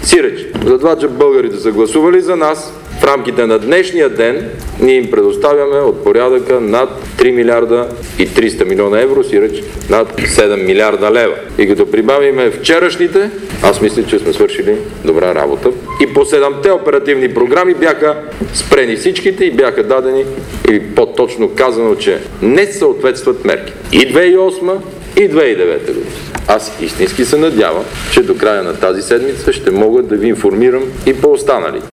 Сиреч, за това, че българите са гласували за нас, в рамките на днешния ден ние им предоставяме от порядъка над 3 милиарда и 300 милиона евро, сиреч над 7 милиарда лева. И като прибавиме вчерашните, аз мисля, че сме свършили добра работа. И по 7-те оперативни програми бяха спрени всичките и бяха дадени, или по-точно казано, че не съответстват мерки. И 2008, и 2009 година. Аз истински се надявам, че до края на тази седмица ще мога да ви информирам и по останали.